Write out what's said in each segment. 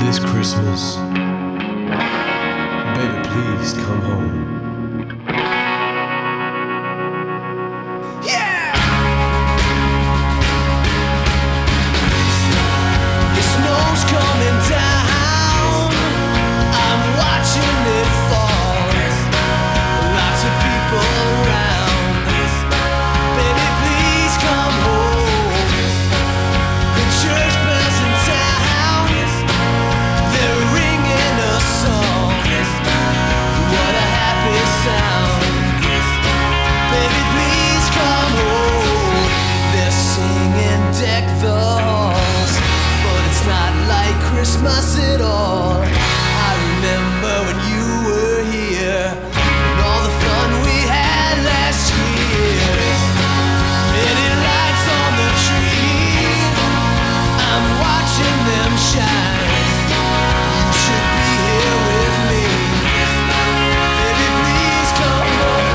This Christmas, baby, please come home. Christmas at all. I remember when you were here and all the fun we had last year. Many lights on the tree, I'm watching them shine. You should be here with me. Baby, please come home.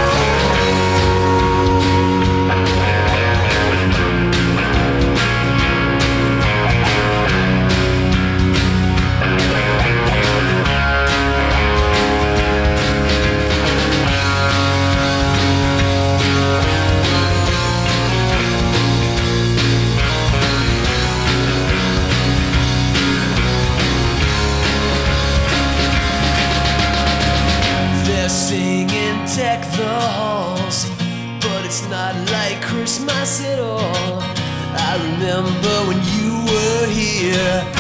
Singing deck the halls, but it's not like Christmas at all. I remember when you were here.